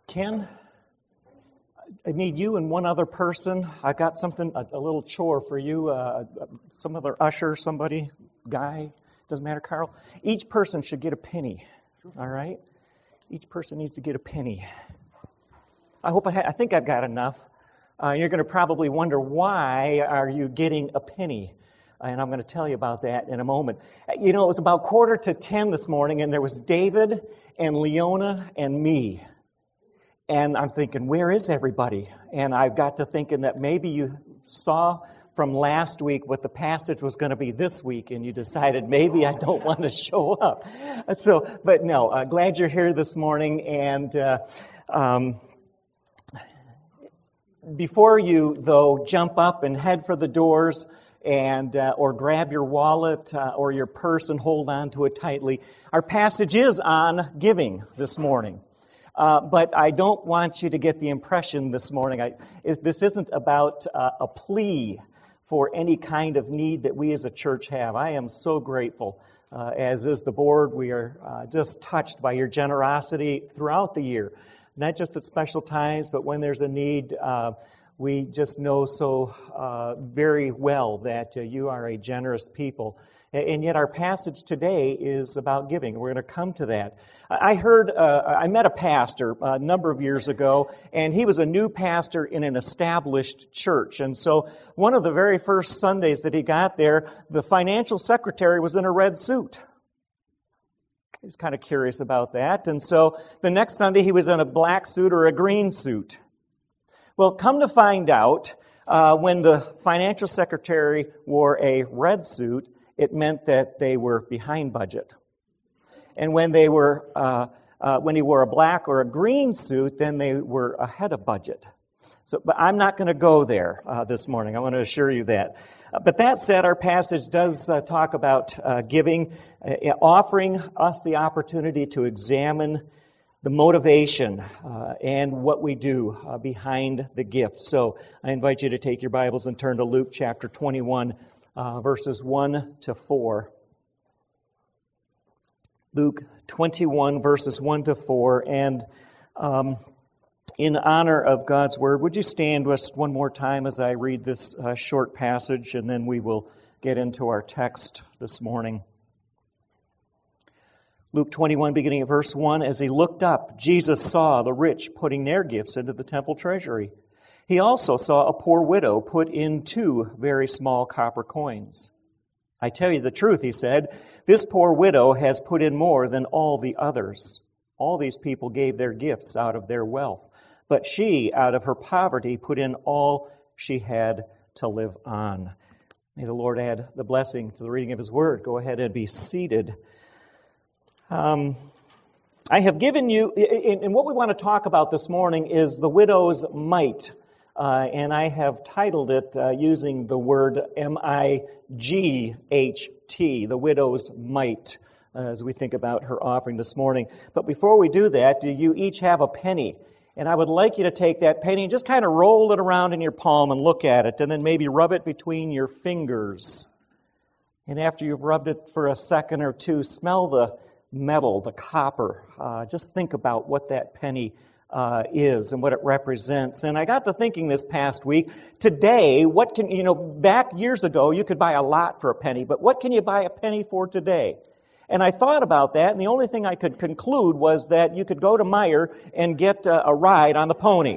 Ken, I need you and one other person. I got something, a little chore for you. Some other usher, somebody, guy, doesn't matter, Carl. Each person should get a penny, all right? Each person needs to get a penny. I think I've got enough. You're going to probably wonder, why are you getting a penny? And I'm going to tell you about that in a moment. You know, it was about 9:45 this morning, and there was David and Leona and me. And I'm thinking, where is everybody? And I got to thinking that maybe you saw from last week what the passage was going to be this week, and you decided maybe I don't want to show up. But no, glad you're here this morning. And before you, though, jump up and head for the doors, and or grab your wallet or your purse and hold on to it tightly, our passage is on giving this morning. But I don't want you to get the impression this morning, this isn't about a plea for any kind of need that we as a church have. I am so grateful, as is the board. We are just touched by your generosity throughout the year, not just at special times, but when there's a need. We just know so very well that you are a generous people. And yet our passage today is about giving. We're going to come to that. I met a pastor a number of years ago, and he was a new pastor in an established church. And so one of the very first Sundays that he got there, the financial secretary was in a red suit. He was kind of curious about that. And so the next Sunday he was in a black suit or a green suit. Well, come to find out, when the financial secretary wore a red suit, it meant that they were behind budget. And when he wore a black or a green suit, then they were ahead of budget. But I'm not going to go there this morning. I want to assure you that. But that said, our passage does talk about giving, offering us the opportunity to examine the motivation and what we do behind the gift. So I invite you to take your Bibles and turn to Luke chapter 21, verses 1 to 4. Luke 21, verses 1 to 4. And in honor of God's Word, would you stand just one more time as I read this short passage, and then we will get into our text this morning. Luke 21, beginning at verse 1, as he looked up, Jesus saw the rich putting their gifts into the temple treasury. He also saw a poor widow put in 2 very small copper coins. I tell you the truth, he said, this poor widow has put in more than all the others. All these people gave their gifts out of their wealth, but she, out of her poverty, put in all she had to live on. May the Lord add the blessing to the reading of His Word. Go ahead and be seated. I have given you, and what we want to talk about this morning is the widow's mite. And I have titled it using the word M-I-G-H-T, the widow's mite, as we think about her offering this morning. But before we do that, do you each have a penny? And I would like you to take that penny and just kind of roll it around in your palm and look at it, and then maybe rub it between your fingers. And after you've rubbed it for a second or two, smell the metal, the copper. Just think about what that penny is and what it represents. And I got to thinking this past week, today, back years ago, you could buy a lot for a penny, but what can you buy a penny for today? And I thought about that, and the only thing I could conclude was that you could go to Meijer and get a ride on the pony.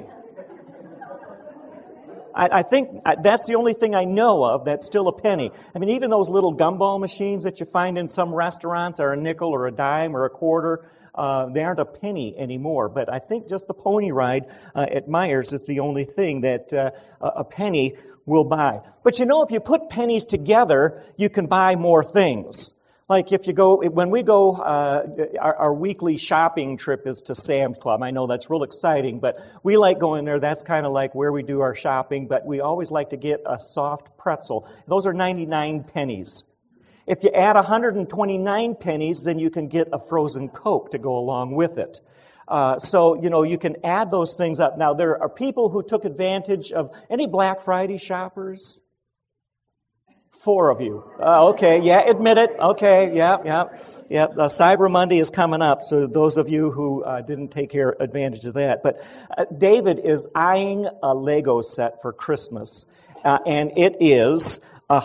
I think that's the only thing I know of that's still a penny. I mean, even those little gumball machines that you find in some restaurants are a nickel or a dime or a quarter. They aren't a penny anymore. But I think just the pony ride at Meijer's is the only thing that a penny will buy. But if you put pennies together, you can buy more things. Like when we go, our weekly shopping trip is to Sam's Club. I know that's real exciting, but we like going there. That's kind of like where we do our shopping, but we always like to get a soft pretzel. Those are 99 pennies. If you add 129 pennies, then you can get a frozen Coke to go along with it. So you can add those things up. Now, there are people who took advantage of any Black Friday shoppers. 4 of you. Okay, yeah, admit it. Okay, yeah. Cyber Monday is coming up, so those of you who didn't take advantage of that. But David is eyeing a Lego set for Christmas, and it is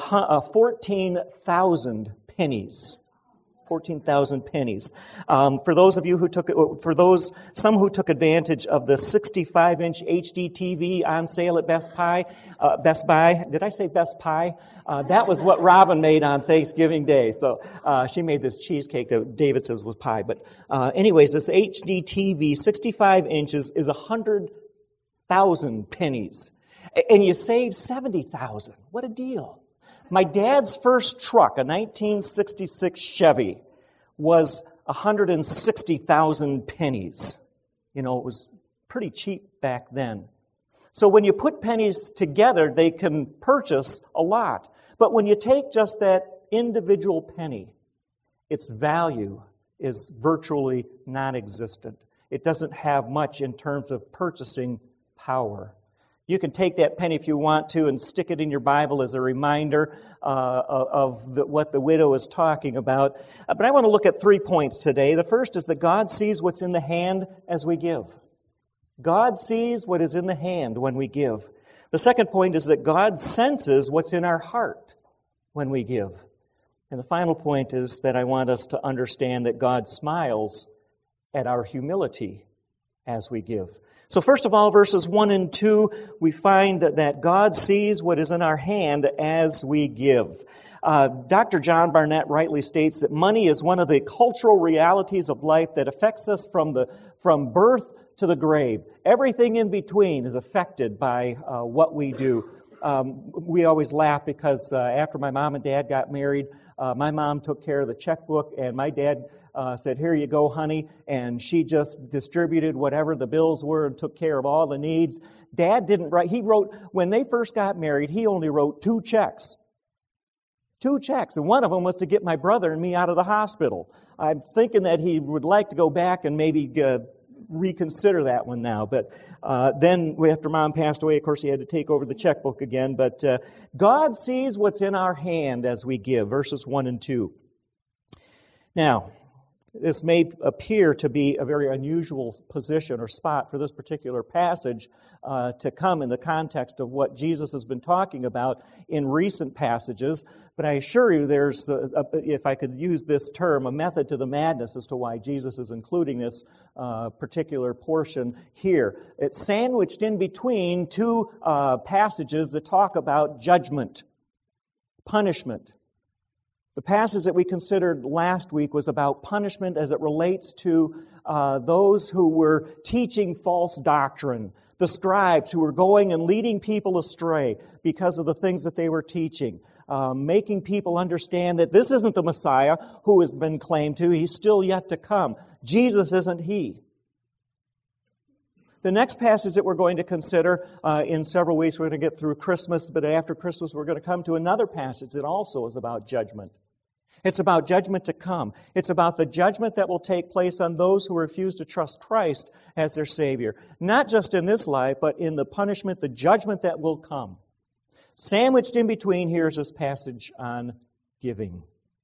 14,000 pennies. 14,000 pennies. For those of you who some who took advantage of the 65-inch HD TV on sale at Best Buy. Did I say Best Pie? That was what Robin made on Thanksgiving Day. So she made this cheesecake that David says was pie. But anyways, this HD TV, 65 inches, is 100,000 pennies. And you save 70,000. What a deal. My dad's first truck, a 1966 Chevy, was 160,000 pennies. It was pretty cheap back then. So when you put pennies together, they can purchase a lot. But when you take just that individual penny, its value is virtually non-existent. It doesn't have much in terms of purchasing power. You can take that penny if you want to and stick it in your Bible as a reminder of what the widow is talking about. But I want to look at 3 points today. The first is that God sees what's in the hand as we give. God sees what is in the hand when we give. The second point is that God senses what's in our heart when we give. And the final point is that I want us to understand that God smiles at our humility as we give. So first of all, verses 1 and 2, we find that God sees what is in our hand as we give. Dr. John Barnett rightly states that money is one of the cultural realities of life that affects us from birth to the grave. Everything in between is affected by what we do. We always laugh because after my mom and dad got married, my mom took care of the checkbook, and my dad said, "Here you go, honey," and she just distributed whatever the bills were and took care of all the needs. Dad didn't write. He wrote, when they first got married, he only wrote 2 checks. 2 checks, and one of them was to get my brother and me out of the hospital. I'm thinking that he would like to go back and maybe reconsider that one now. But then after Mom passed away, of course, he had to take over the checkbook again. But God sees what's in our hand as we give, verses 1 and 2. Now, this may appear to be a very unusual position or spot for this particular passage to come in the context of what Jesus has been talking about in recent passages, but I assure you there's, if I could use this term, a method to the madness as to why Jesus is including this particular portion here. It's sandwiched in between 2 passages that talk about judgment, punishment. The passage that we considered last week was about punishment as it relates to those who were teaching false doctrine, the scribes who were going and leading people astray because of the things that they were teaching, making people understand that this isn't the Messiah who has been claimed to. He's still yet to come. Jesus isn't He. The next passage that we're going to consider in several weeks, we're going to get through Christmas, but after Christmas we're going to come to another passage that also is about judgment. It's about judgment to come. It's about the judgment that will take place on those who refuse to trust Christ as their Savior. Not just in this life, but in the punishment, the judgment that will come. Sandwiched in between here is this passage on giving.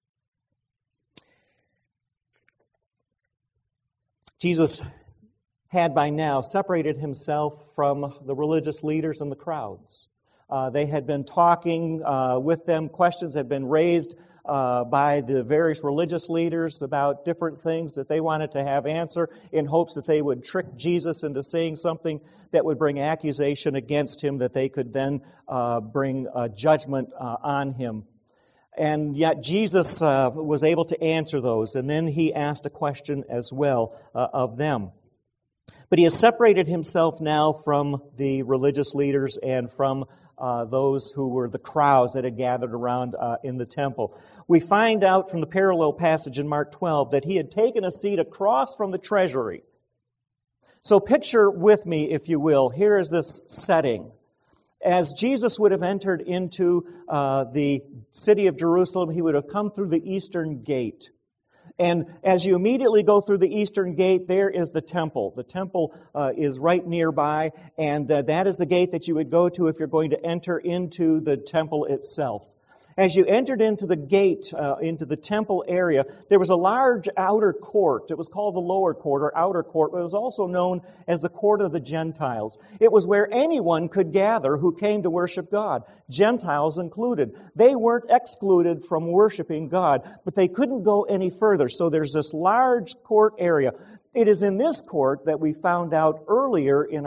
Jesus had by now separated himself from the religious leaders and the crowds. They had been talking with them. Questions had been raised by the various religious leaders about different things that they wanted to have answer in hopes that they would trick Jesus into saying something that would bring accusation against him, that they could then bring judgment on him. And yet Jesus was able to answer those, and then he asked a question as well of them. But he has separated himself now from the religious leaders and from those who were the crowds that had gathered around in the temple. We find out from the parallel passage in Mark 12 that he had taken a seat across from the treasury. So picture with me, if you will, here is this setting. As Jesus would have entered into the city of Jerusalem, he would have come through the eastern gate. And as you immediately go through the eastern gate, there is the temple. The temple is right nearby, and that is the gate that you would go to if you're going to enter into the temple itself. As you entered into the gate, into the temple area, there was a large outer court. It was called the lower court or outer court, but it was also known as the court of the Gentiles. It was where anyone could gather who came to worship God, Gentiles included. They weren't excluded from worshiping God, but they couldn't go any further. So there's this large court area. It is in this court that we found out earlier in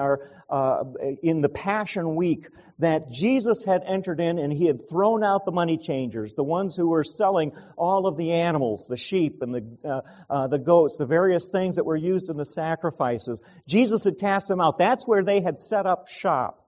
the Passion Week that Jesus had entered in and he had thrown out the money changers, the ones who were selling all of the animals, the sheep and the goats, the various things that were used in the sacrifices. Jesus had cast them out. That's where they had set up shop.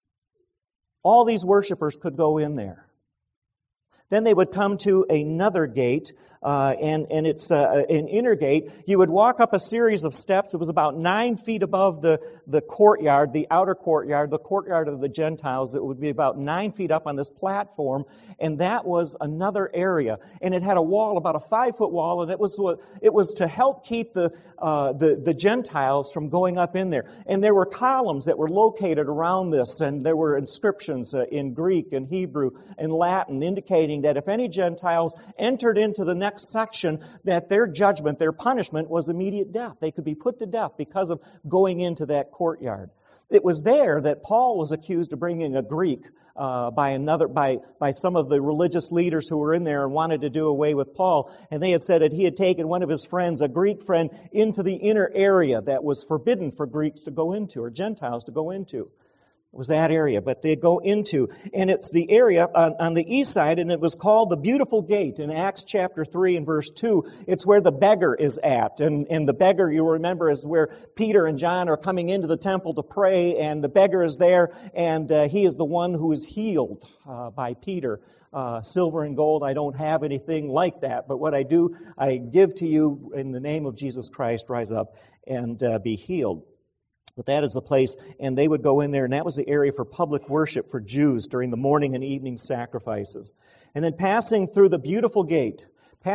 All these worshipers could go in there. Then they would come to another gate, and it's an inner gate. You would walk up a series of steps. It was about 9 feet above the courtyard, the outer courtyard, the courtyard of the Gentiles. It would be about 9 feet up on this platform, and that was another area. And it had a wall, about a 5-foot wall, and it was to help keep the Gentiles from going up in there. And there were columns that were located around this, and there were inscriptions in Greek and Hebrew and Latin indicating that if any Gentiles entered into the next section, that their judgment, their punishment was immediate death. They could be put to death because of going into that courtyard. It was there that Paul was accused of bringing a Greek by some of the religious leaders who were in there and wanted to do away with Paul. And they had said that he had taken one of his friends, a Greek friend, into the inner area that was forbidden for Greeks to go into, or Gentiles to go into. It was that area, but they go into, and it's the area on the east side, and it was called the Beautiful Gate in Acts chapter 3 and verse 2. It's where the beggar is at, and the beggar, you remember, is where Peter and John are coming into the temple to pray, and the beggar is there, and he is the one who is healed by Peter. Silver and gold, I don't have anything like that, but what I do, I give to you in the name of Jesus Christ. Rise up and be healed. But that is the place, and they would go in there, and that was the area for public worship for Jews during the morning and evening sacrifices. And then passing through the beautiful gate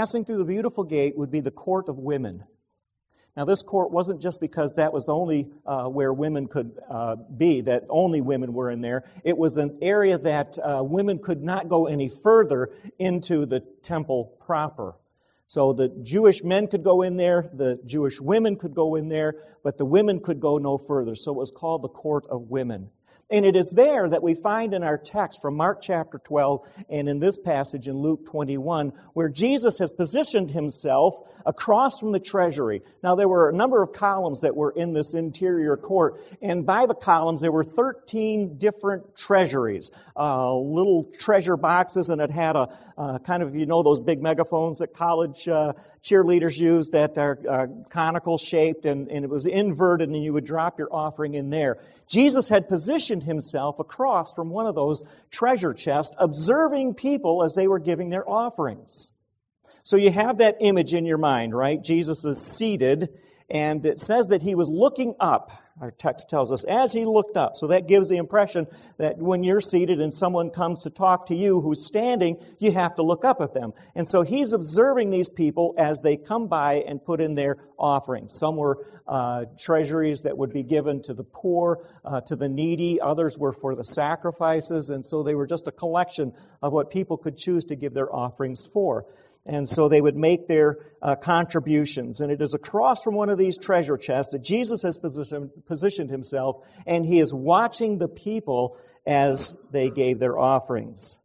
would be the court of women. Now, this court wasn't just because that was the only where women could be, that only women were in there. It was an area that women could not go any further into the temple proper. So the Jewish men could go in there, the Jewish women could go in there, but the women could go no further. So it was called the court of women. And it is there that we find in our text from Mark chapter 12 and in this passage in Luke 21 where Jesus has positioned himself across from the treasury. Now there were a number of columns that were in this interior court, and by the columns there were 13 different treasuries, little treasure boxes, and it had a kind of, those big megaphones that college cheerleaders use that are conical shaped, and it was inverted, and you would drop your offering in there. Jesus had positioned himself across from one of those treasure chests, observing people as they were giving their offerings. So you have that image in your mind, right? Jesus is seated, and it says that he was looking up. Our text tells us, as he looked up. So that gives the impression that when you're seated and someone comes to talk to you who's standing, you have to look up at them. And so he's observing these people as they come by and put in their offerings. Some were treasuries that would be given to the poor, to the needy. Others were for the sacrifices. And so they were just a collection of what people could choose to give their offerings for. And so they would make their contributions. And it is across from one of these treasure chests that Jesus has positioned himself, and he is watching the people as they gave their offerings.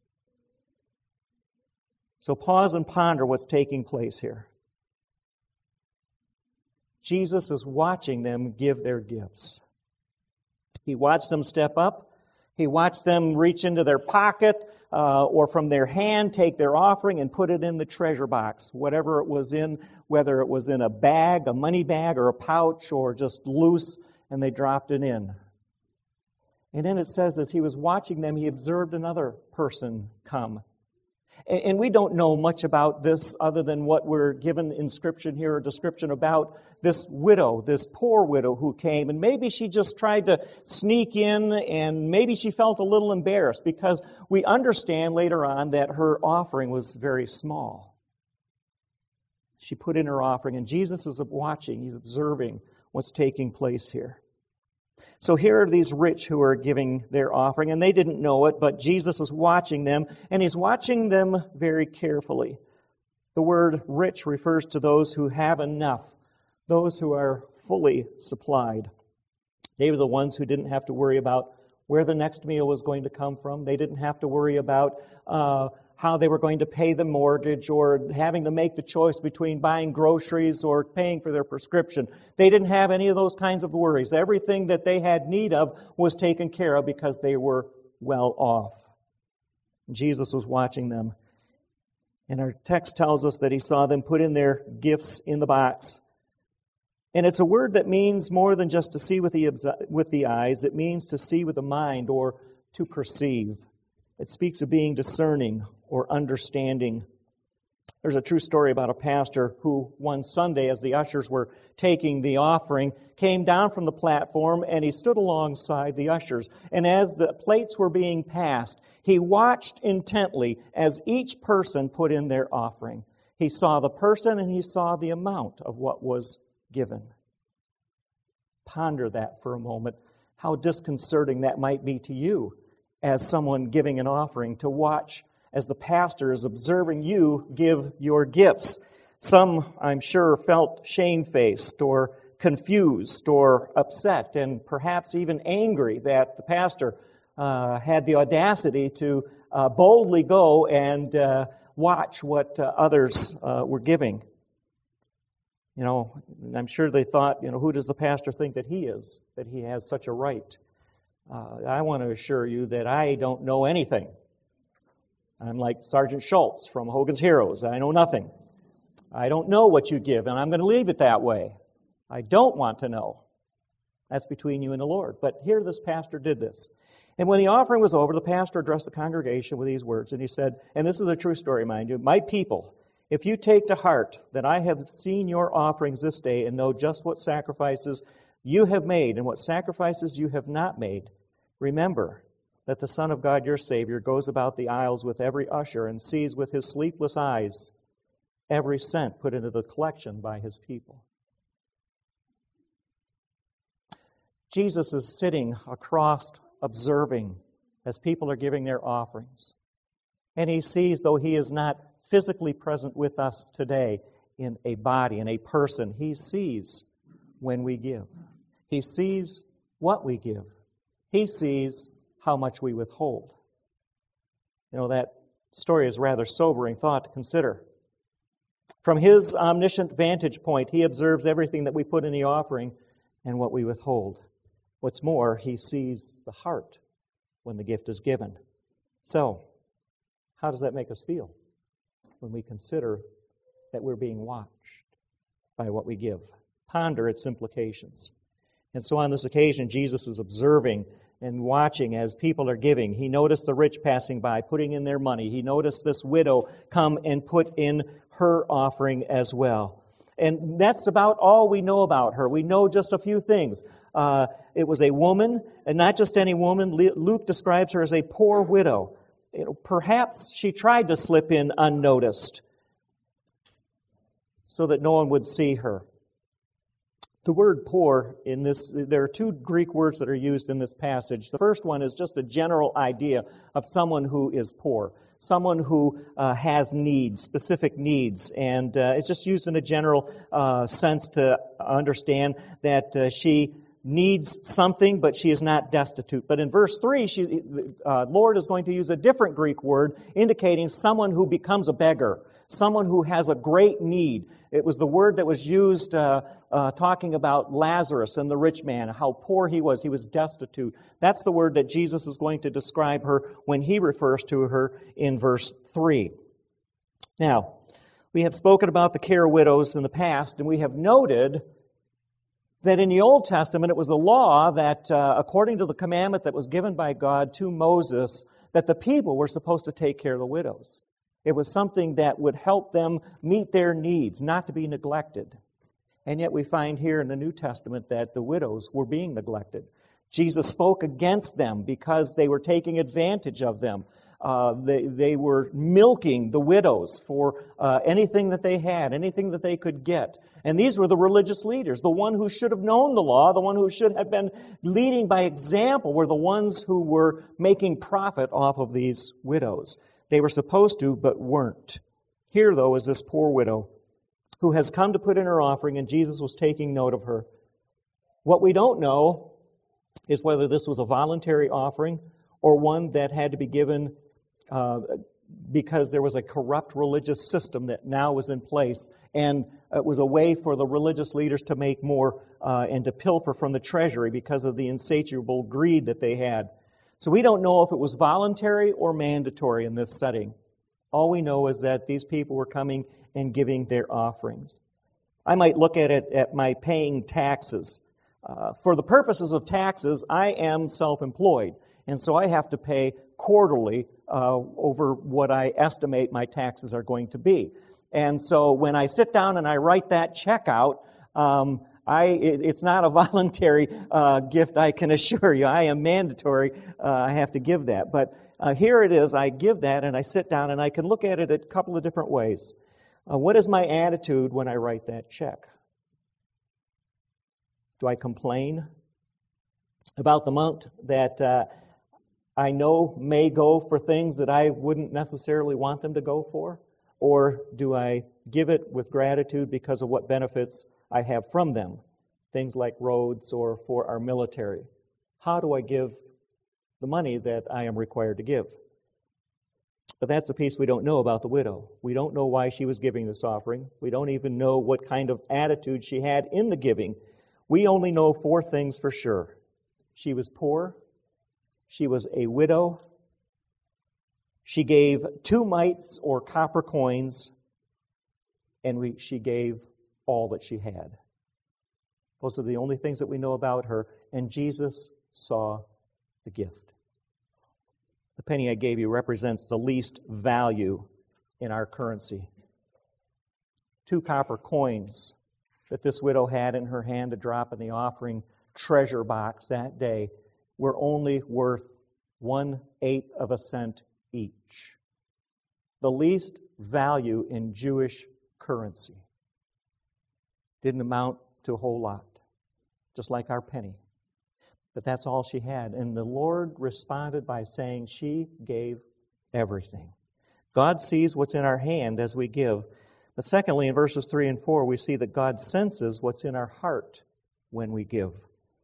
So pause and ponder what's taking place here. Jesus is watching them give their gifts. He watched them step up. He watched them reach into their pocket or from their hand take their offering and put it in the treasure box, whatever it was in, whether it was in a bag, a money bag, or a pouch, or just loose, and they dropped it in. And then it says, as he was watching them, he observed another person come. And we don't know much about this other than what we're given inscription here, a description about this widow, this poor widow who came. And maybe she just tried to sneak in, and maybe she felt a little embarrassed because we understand later on that her offering was very small. She put in her offering, and Jesus is watching. He's observing what's taking place here. So here are these rich who are giving their offering, and they didn't know it, but Jesus is watching them, and He's watching them very carefully. The word rich refers to those who have enough, those who are fully supplied. They were the ones who didn't have to worry about where the next meal was going to come from. They didn't have to worry about how they were going to pay the mortgage or having to make the choice between buying groceries or paying for their prescription. They didn't have any of those kinds of worries. Everything that they had need of was taken care of because they were well off. Jesus was watching them. And our text tells us that He saw them put in their gifts in the box. And it's a word that means more than just to see with the eyes. It means to see with the mind or to perceive. It speaks of being discerning or understanding. There's a true story about a pastor who one Sunday, as the ushers were taking the offering, came down from the platform and he stood alongside the ushers. And as the plates were being passed, he watched intently as each person put in their offering. He saw the person and he saw the amount of what was given. Ponder that for a moment, how disconcerting that might be to you as someone giving an offering, to watch as the pastor is observing you give your gifts. Some, I'm sure, felt shamefaced or confused or upset and perhaps even angry that the pastor had the audacity to boldly go and watch what others were giving. You know, I'm sure they thought, who does the pastor think that he is, that he has such a right? I want to assure you that I don't know anything. I'm like Sergeant Schultz from Hogan's Heroes. I know nothing. I don't know what you give, and I'm going to leave it that way. I don't want to know. That's between you and the Lord. But here this pastor did this. And when the offering was over, the pastor addressed the congregation with these words, and he said, and this is a true story, mind you, "My people, if you take to heart that I have seen your offerings this day and know just what sacrifices you have made and what sacrifices you have not made, remember that the Son of God, your Savior, goes about the aisles with every usher and sees with His sleepless eyes every cent put into the collection by His people." Jesus is sitting across observing as people are giving their offerings. And He sees, though He is not physically present with us today in a body, in a person, He sees when we give. He sees what we give. He sees how much we withhold. That story is a rather sobering thought to consider. From His omniscient vantage point, He observes everything that we put in the offering and what we withhold. What's more, He sees the heart when the gift is given. So, how does that make us feel when we consider that we're being watched by what we give? Ponder its implications. And so on this occasion, Jesus is observing and watching as people are giving. He noticed the rich passing by, putting in their money. He noticed this widow come and put in her offering as well. And that's about all we know about her. We know just a few things. It was a woman, and not just any woman. Luke describes her as a poor widow. Perhaps she tried to slip in unnoticed so that no one would see her. The word poor in this, there are two Greek words that are used in this passage. The first one is just a general idea of someone who is poor, someone who has needs, specific needs, and it's just used in a general sense to understand that she needs something, but she is not destitute. But in verse 3, Lord is going to use a different Greek word indicating someone who becomes a beggar, someone who has a great need. It was the word that was used talking about Lazarus and the rich man, how poor he was. He was destitute. That's the word that Jesus is going to describe her when He refers to her in verse 3. Now, we have spoken about the care widows in the past, and we have noted that in the Old Testament it was a law that, according to the commandment that was given by God to Moses, that the people were supposed to take care of the widows. It was something that would help them meet their needs, not to be neglected. And yet we find here in the New Testament that the widows were being neglected. Jesus spoke against them because they were taking advantage of them. They were milking the widows for anything that they had, anything that they could get. And these were the religious leaders. The one who should have known the law, the one who should have been leading by example, were the ones who were making profit off of these widows. They were supposed to, but weren't. Here, though, is this poor widow who has come to put in her offering, and Jesus was taking note of her. What we don't know is whether this was a voluntary offering or one that had to be given because there was a corrupt religious system that now was in place, and it was a way for the religious leaders to make more and to pilfer from the treasury because of the insatiable greed that they had. So we don't know if it was voluntary or mandatory in this setting. All we know is that these people were coming and giving their offerings. I might look at it at my paying taxes. For the purposes of taxes, I am self-employed, and so I have to pay quarterly over what I estimate my taxes are going to be. And so when I sit down and I write that check out, it's not a voluntary gift, I can assure you. I am mandatory. I have to give that. But here it is. I give that, and I sit down, and I can look at it a couple of different ways. What is my attitude when I write that check? Do I complain about the amount that I know may go for things that I wouldn't necessarily want them to go for? Or do I give it with gratitude because of what benefits I have from them? Things like roads or for our military. How do I give the money that I am required to give? But that's the piece we don't know about the widow. We don't know why she was giving this offering. We don't even know what kind of attitude she had in the giving. We only know 4 things for sure. She was poor. She was a widow. She gave 2 mites or copper coins, and she gave all that she had. Those are the only things that we know about her, and Jesus saw the gift. The penny I gave you represents the least value in our currency. 2 copper coins that this widow had in her hand to drop in the offering treasure box that day were only worth 1/8 of a cent each. The least value in Jewish currency. Didn't amount to a whole lot, just like our penny. But that's all she had. And the Lord responded by saying she gave everything. God sees what's in our hand as we give. But secondly, in verses 3 and 4, we see that God senses what's in our heart when we give.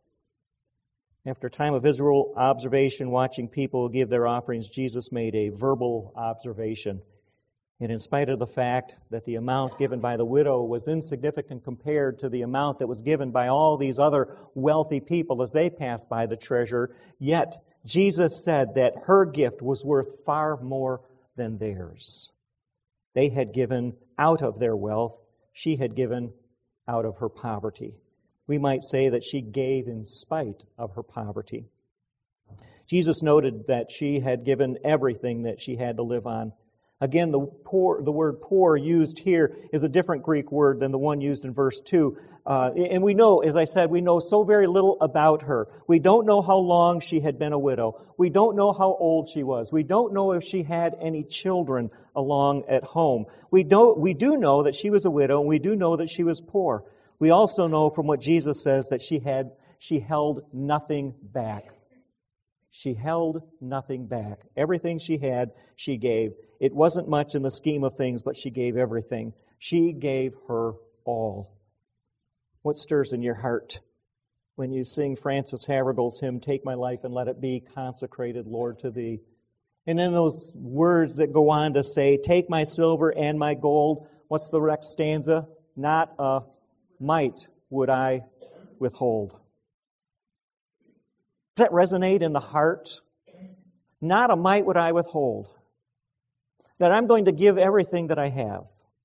After a time of visual observation, watching people give their offerings, Jesus made a verbal observation. And in spite of the fact that the amount given by the widow was insignificant compared to the amount that was given by all these other wealthy people as they passed by the treasure, yet Jesus said that her gift was worth far more than theirs. They had given out of their wealth. She had given out of her poverty. We might say that she gave in spite of her poverty. Jesus noted that she had given everything that she had to live on. Again, the word poor used here is a different Greek word than the one used in verse 2. And we know, as I said, we know so very little about her. We don't know how long she had been a widow. We don't know how old she was. We don't know if she had any children along at home. We do know that she was a widow, and we do know that she was poor. We also know from what Jesus says that she held nothing back. She held nothing back. Everything she had, she gave. It wasn't much in the scheme of things, but she gave everything. She gave her all. What stirs in your heart when you sing Francis Havergal's hymn, "Take my life and let it be consecrated, Lord, to Thee"? And then those words that go on to say, "Take my silver and my gold." What's the next stanza? "Not a mite would I withhold." Does that resonate in the heart? Not a mite would I withhold. That I'm going to give everything that I have.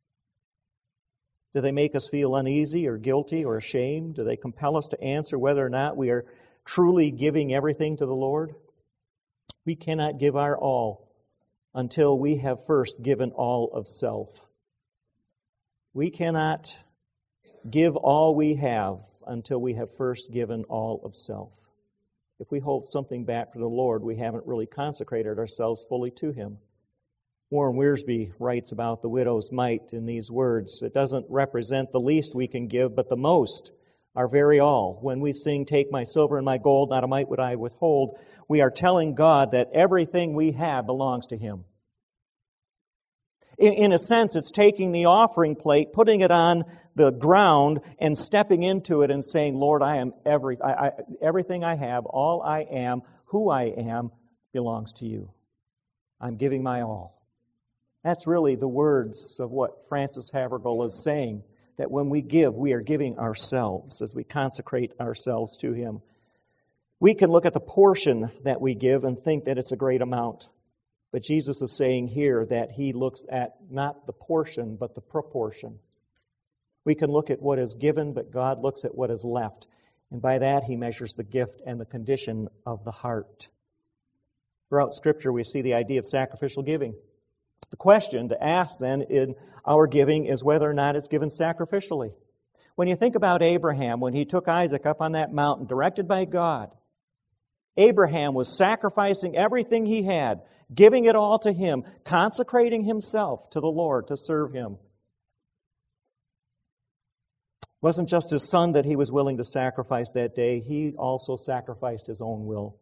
Do they make us feel uneasy or guilty or ashamed? Do they compel us to answer whether or not we are truly giving everything to the Lord? We cannot give our all until we have first given all of self. We cannot give all we have until we have first given all of self. If we hold something back from the Lord, we haven't really consecrated ourselves fully to Him. Warren Wiersbe writes about the widow's mite in these words. It doesn't represent the least we can give, but the most, our very all. When we sing, "Take my silver and my gold, not a mite would I withhold," we are telling God that everything we have belongs to Him. In a sense, it's taking the offering plate, putting it on the ground, and stepping into it and saying, "Lord, I am everything I have, all I am, who I am, belongs to You. I'm giving my all." That's really the words of what Frances Havergal is saying, that when we give, we are giving ourselves as we consecrate ourselves to Him. We can look at the portion that we give and think that it's a great amount. But Jesus is saying here that He looks at not the portion, but the proportion. We can look at what is given, but God looks at what is left. And by that, He measures the gift and the condition of the heart. Throughout Scripture, we see the idea of sacrificial giving. The question to ask then in our giving is whether or not it's given sacrificially. When you think about Abraham, when he took Isaac up on that mountain, directed by God, Abraham was sacrificing everything he had, giving it all to Him, consecrating himself to the Lord to serve Him. It wasn't just his son that he was willing to sacrifice that day. He also sacrificed his own will.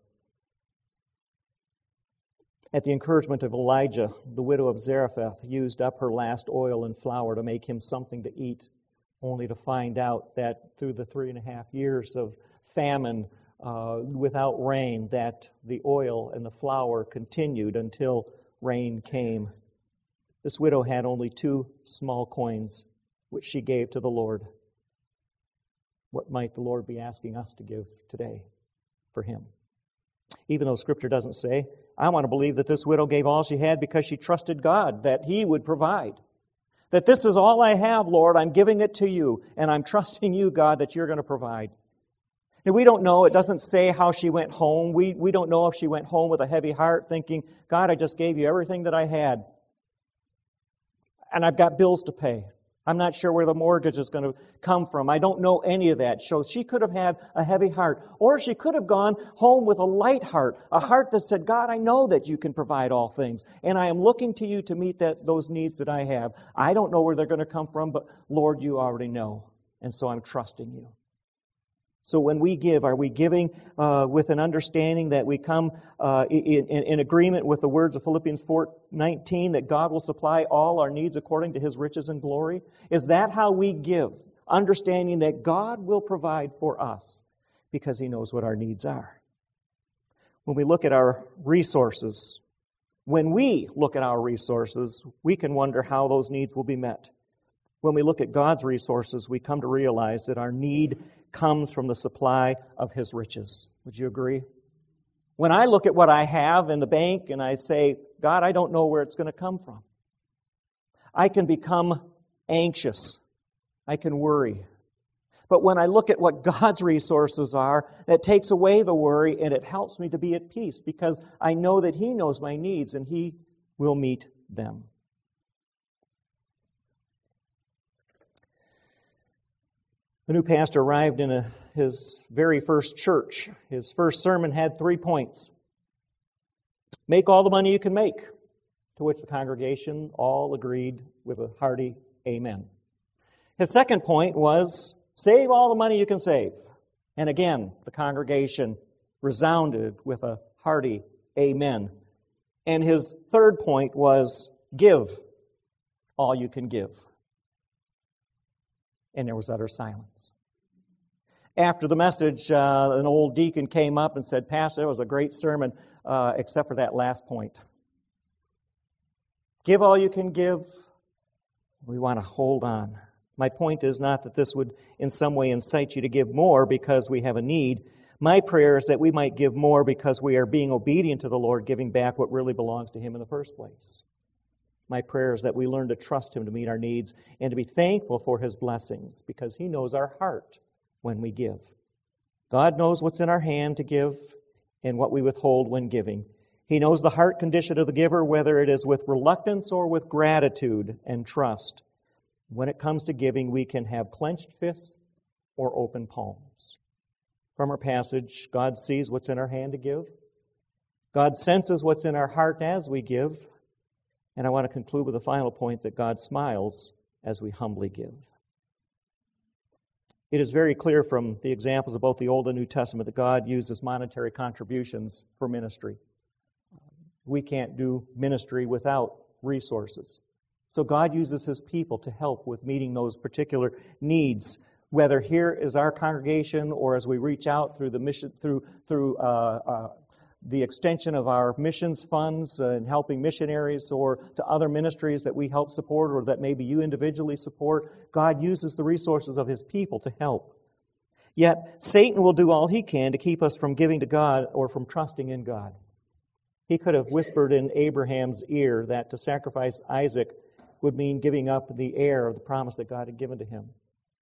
At the encouragement of Elijah, the widow of Zarephath used up her last oil and flour to make him something to eat, only to find out that through the 3.5 years of famine without rain, that the oil and the flour continued until rain came. This widow had only 2 small coins, which she gave to the Lord. What might the Lord be asking us to give today for Him? Even though Scripture doesn't say, I want to believe that this widow gave all she had because she trusted God, that He would provide. That this is all I have, Lord, I'm giving it to You, and I'm trusting You, God, that You're going to provide. Now, we don't know, it doesn't say how she went home. We don't know if she went home with a heavy heart thinking, God, I just gave You everything that I had, and I've got bills to pay. I'm not sure where the mortgage is going to come from. I don't know any of that. So she could have had a heavy heart. Or she could have gone home with a light heart, a heart that said, God, I know that You can provide all things, and I am looking to You to meet those needs that I have. I don't know where they're going to come from, but Lord, You already know, and so I'm trusting You. So when we give, are we giving with an understanding that we come in agreement with the words of Philippians 4:19, that God will supply all our needs according to His riches and glory? Is that how we give, understanding that God will provide for us because He knows what our needs are? When we look at our resources, we can wonder how those needs will be met. When we look at God's resources, we come to realize that our need comes from the supply of His riches. Would you agree? When I look at what I have in the bank and I say, God, I don't know where it's going to come from, I can become anxious. I can worry. But when I look at what God's resources are, that takes away the worry and it helps me to be at peace because I know that He knows my needs and He will meet them. The new pastor arrived in his very first church. His first sermon had 3 points. Make all the money you can make, to which the congregation all agreed with a hearty amen. His second point was, save all the money you can save. And again, the congregation resounded with a hearty amen. And his third point was, give all you can give. And there was utter silence. After the message, an old deacon came up and said, Pastor, it was a great sermon, except for that last point. Give all you can give. We want to hold on. My point is not that this would in some way incite you to give more because we have a need. My prayer is that we might give more because we are being obedient to the Lord, giving back what really belongs to Him in the first place. My prayer is that we learn to trust Him to meet our needs and to be thankful for His blessings because He knows our heart when we give. God knows what's in our hand to give and what we withhold when giving. He knows the heart condition of the giver, whether it is with reluctance or with gratitude and trust. When it comes to giving, we can have clenched fists or open palms. from our passage, God sees what's in our hand to give. God senses what's in our heart as we give. And I want to conclude with a final point that God smiles as we humbly give. It is very clear from the examples of both the Old and New Testament that God uses monetary contributions for ministry. We can't do ministry without resources. So God uses His people to help with meeting those particular needs, whether here is our congregation or as we reach out through the mission, through the extension of our missions funds and helping missionaries, or to other ministries that we help support or that maybe you individually support. God uses the resources of His people to help. Yet Satan will do all he can to keep us from giving to God or from trusting in God. He could have whispered in Abraham's ear that to sacrifice Isaac would mean giving up the heir of the promise that God had given to him.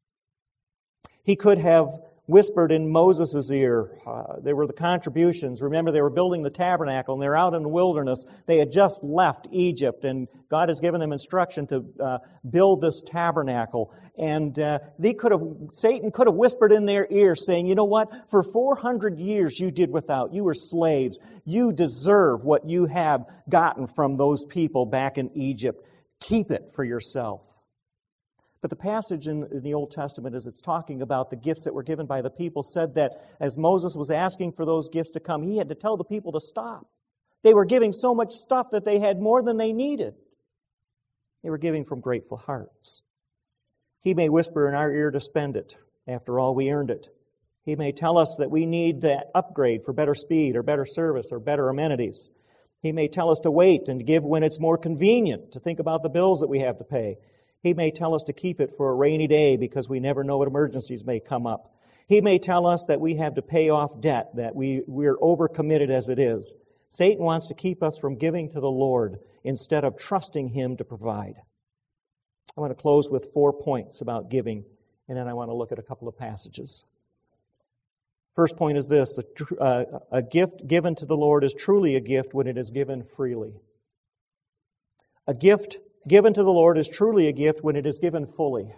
He could have whispered in Moses' ear. There were the contributions. Remember, they were building the tabernacle, and they're out in the wilderness. They had just left Egypt, and God has given them instruction to build this tabernacle. And Satan could have whispered in their ear, saying, you know what? For 400 years you did without. You were slaves. You deserve what you have gotten from those people back in Egypt. Keep it for yourself. But the passage in the Old Testament, as it's talking about the gifts that were given by the people, said that as Moses was asking for those gifts to come, he had to tell the people to stop. They were giving so much stuff that they had more than they needed. They were giving from grateful hearts. He may whisper in our ear to spend it. After all, we earned it. He may tell us that we need that upgrade for better speed or better service or better amenities. He may tell us to wait and to give when it's more convenient, to think about the bills that we have to pay. He may tell us to keep it for a rainy day because we never know what emergencies may come up. He may tell us that we have to pay off debt, that we're overcommitted as it is. Satan wants to keep us from giving to the Lord instead of trusting Him to provide. I want to close with 4 points about giving, and then I want to look at a couple of passages. First point is this: a gift given to the Lord is truly a gift when it is given freely. A gift given to the Lord is truly a gift when it is given fully.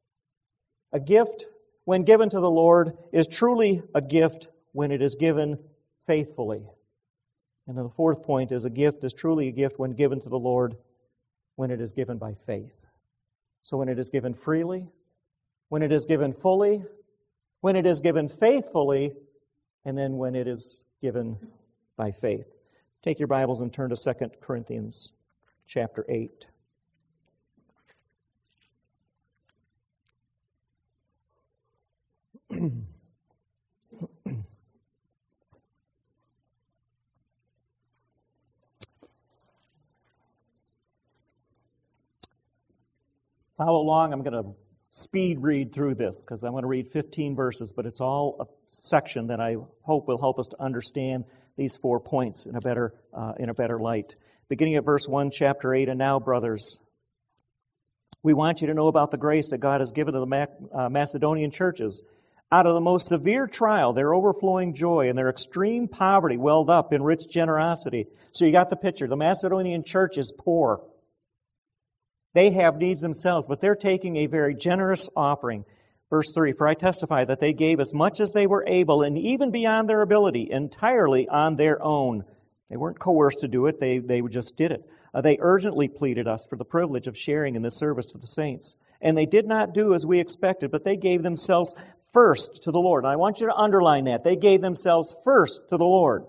A gift, when given to the Lord, is truly a gift when it is given faithfully. And then the fourth point is a gift is truly a gift when given to the Lord when it is given by faith. So when it is given freely, when it is given fully, when it is given faithfully, and then when it is given by faith. Take your Bibles and turn to 2 Corinthians chapter 8. Follow along. I'm going to speed read through this because I'm going to read 15 verses, but it's all a section that I hope will help us to understand these 4 points in a better light. Beginning at verse 1, chapter 8, and now, brothers, we want you to know about the grace that God has given to the Macedonian churches. Out of the most severe trial, their overflowing joy and their extreme poverty welled up in rich generosity. So you got the picture. The Macedonian church is poor. They have needs themselves, but they're taking a very generous offering. Verse 3, for I testify that they gave as much as they were able, and even beyond their ability, entirely on their own. They weren't coerced to do it, they just did it. They urgently pleaded us for the privilege of sharing in this service to the saints. And they did not do as we expected, but they gave themselves first to the Lord. And I want you to underline that. They gave themselves first to the Lord.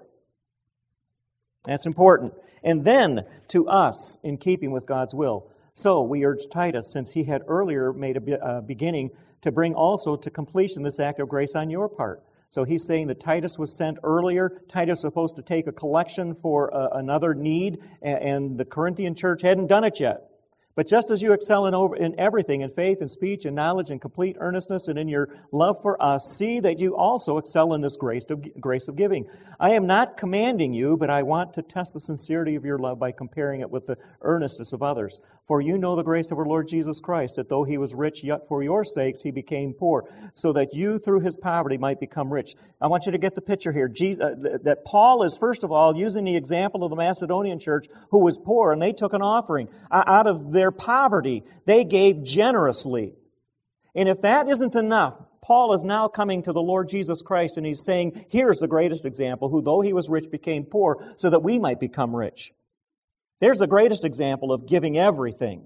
That's important. And then to us, in keeping with God's will. So we urge Titus, since he had earlier made a beginning, to bring also to completion this act of grace on your part. So he's saying that Titus was sent earlier. Titus was supposed to take a collection for another need, and the Corinthian church hadn't done it yet. But just as you excel in everything, in faith and speech and knowledge and complete earnestness and in your love for us, see that you also excel in this grace of giving. I am not commanding you, but I want to test the sincerity of your love by comparing it with the earnestness of others. For you know the grace of our Lord Jesus Christ, that though he was rich, yet for your sakes he became poor, so that you through his poverty might become rich. I want you to get the picture here. That Paul is, first of all, using the example of the Macedonian church who was poor, and they took an offering out of their poverty. They gave generously. And if that isn't enough, Paul is now coming to the Lord Jesus Christ, and he's saying, here's the greatest example, who though he was rich became poor so that we might become rich. There's the greatest example of giving everything.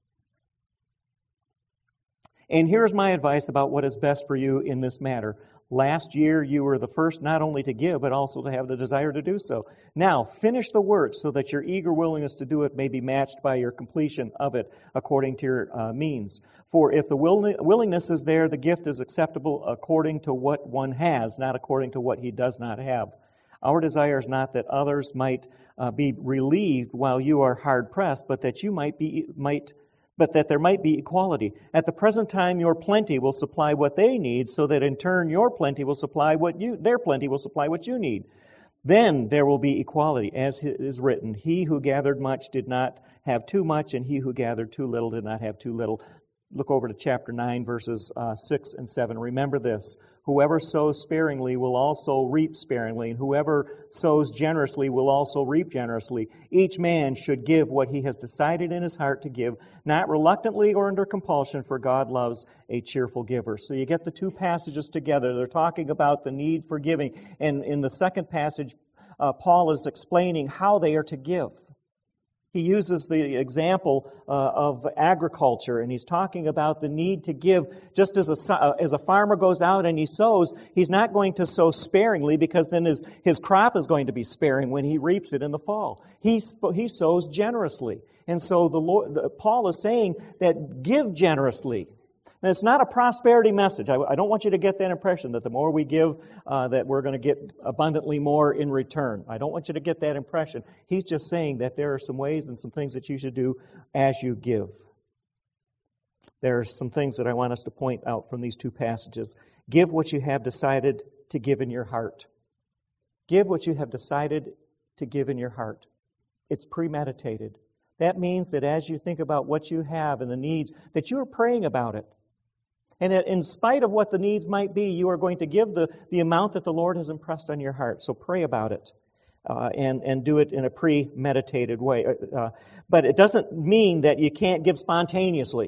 And here's my advice about what is best for you in this matter. Last year, you were the first not only to give, but also to have the desire to do so. Now, finish the work so that your eager willingness to do it may be matched by your completion of it according to your means. For if the willingness is there, the gift is acceptable according to what one has, not according to what he does not have. Our desire is not that others might be relieved while you are hard pressed, but that you but that there might be equality. At the present time, your plenty will supply what they need, so that in turn your plenty will supply their plenty will supply what you need. Then there will be equality, as is written, he who gathered much did not have too much, and he who gathered too little did not have too little. Look over to chapter 9, verses 6 and 7. Remember this, whoever sows sparingly will also reap sparingly, and whoever sows generously will also reap generously. Each man should give what he has decided in his heart to give, not reluctantly or under compulsion, for God loves a cheerful giver. So you get the two passages together. They're talking about the need for giving. And in the second passage, Paul is explaining how they are to give. He uses the example of agriculture, and he's talking about the need to give. Just as a farmer goes out and he sows, he's not going to sow sparingly, because then his crop is going to be sparing when he reaps it in the fall. He sows generously. And so Paul is saying that give generously. And it's not a prosperity message. I don't want you to get that impression that the more we give, that we're going to get abundantly more in return. I don't want you to get that impression. He's just saying that there are some ways and some things that you should do as you give. There are some things that I want us to point out from these two passages. Give what you have decided to give in your heart. Give what you have decided to give in your heart. It's premeditated. That means that as you think about what you have and the needs, that you are praying about it. And that in spite of what the needs might be, you are going to give the amount that the Lord has impressed on your heart. So pray about it and do it in a premeditated way. But it doesn't mean that you can't give spontaneously.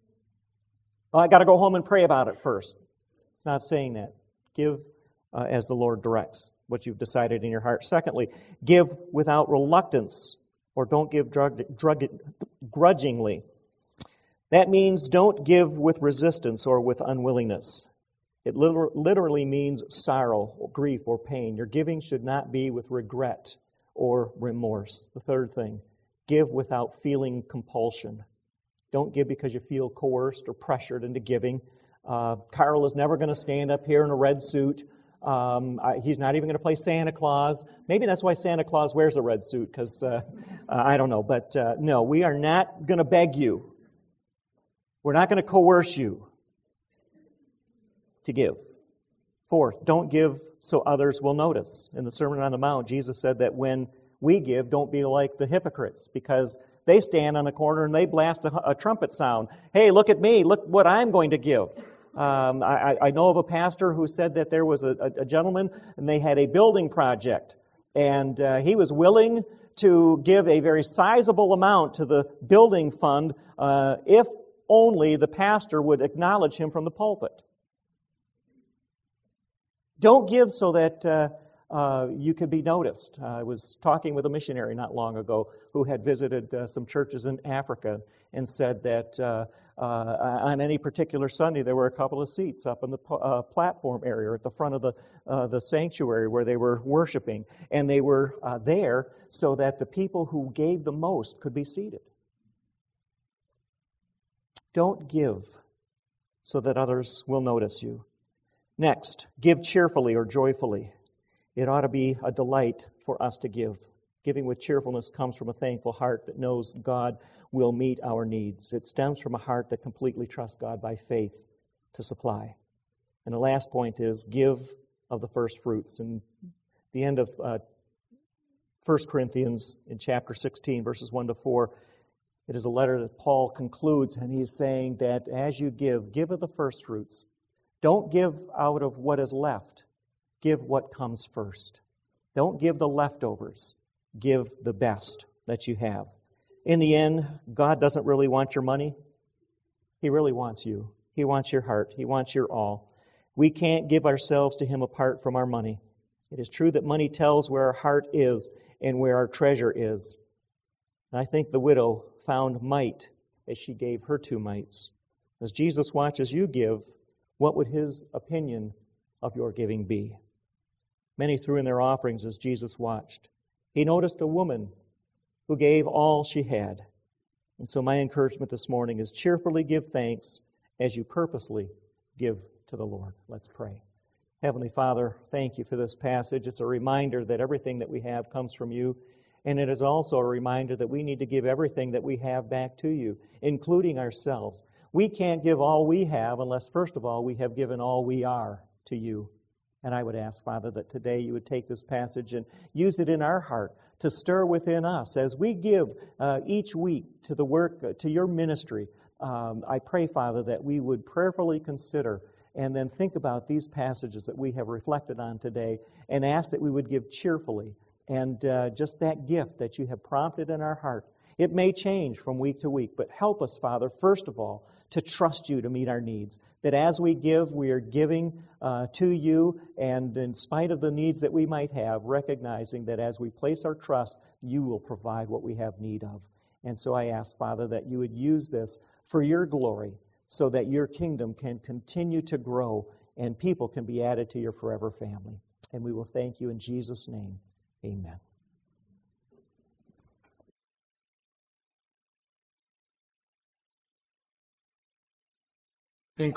Well, I got to go home and pray about it first. It's not saying that. Give as the Lord directs, what you've decided in your heart. Secondly, give without reluctance, or don't give grudgingly. That means don't give with resistance or with unwillingness. It literally means sorrow, or grief, or pain. Your giving should not be with regret or remorse. The third thing, give without feeling compulsion. Don't give because you feel coerced or pressured into giving. Carl is never going to stand up here in a red suit. He's not even going to play Santa Claus. Maybe that's why Santa Claus wears a red suit, because I don't know. But no, we are not going to beg you. We're not going to coerce you to give. Fourth, don't give so others will notice. In the Sermon on the Mount, Jesus said that when we give, don't be like the hypocrites, because they stand on the corner and they blast a trumpet sound. Hey, look at me. Look what I'm going to give. I know of a pastor who said that there was a gentleman and they had a building project. And he was willing to give a very sizable amount to the building fund if only the pastor would acknowledge him from the pulpit. Don't give so that you could be noticed. I was talking with a missionary not long ago who had visited some churches in Africa and said that on any particular Sunday there were a couple of seats up in the platform area at the front of the sanctuary where they were worshiping. And they were there so that the people who gave the most could be seated. Don't give so that others will notice you. Next, give cheerfully or joyfully. It ought to be a delight for us to give. Giving with cheerfulness comes from a thankful heart that knows God will meet our needs. It stems from a heart that completely trusts God by faith to supply. And the last point is give of the first fruits. In the end of 1 Corinthians in chapter 16, verses 1 to 4, it is a letter that Paul concludes, and he's saying that as you give of the first fruits. Don't give out of what is left. Give what comes first. Don't give the leftovers. Give the best that you have. In the end, God doesn't really want your money. He really wants you. He wants your heart. He wants your all. We can't give ourselves to Him apart from our money. It is true that money tells where our heart is and where our treasure is. And I think the widow found might as she gave her 2 mites. As Jesus watches you give, what would His opinion of your giving be? Many threw in their offerings as Jesus watched. He noticed a woman who gave all she had. And so my encouragement this morning is cheerfully give thanks as you purposely give to the Lord. Let's pray. Heavenly Father, thank you for this passage. It's a reminder that everything that we have comes from you, and it is also a reminder that we need to give everything that we have back to you, including ourselves. We can't give all we have unless, first of all, we have given all we are to you. And I would ask, Father, that today you would take this passage and use it in our heart to stir within us as we give each week to the work, to your ministry. I pray, Father, that we would prayerfully consider and then think about these passages that we have reflected on today and ask that we would give cheerfully and just that gift that you have prompted in our heart. It may change from week to week, but help us, Father, first of all, to trust you to meet our needs. That as we give, we are giving to you, and in spite of the needs that we might have, recognizing that as we place our trust, you will provide what we have need of. And so I ask, Father, that you would use this for your glory so that your kingdom can continue to grow and people can be added to your forever family. And we will thank you in Jesus' name. Amen.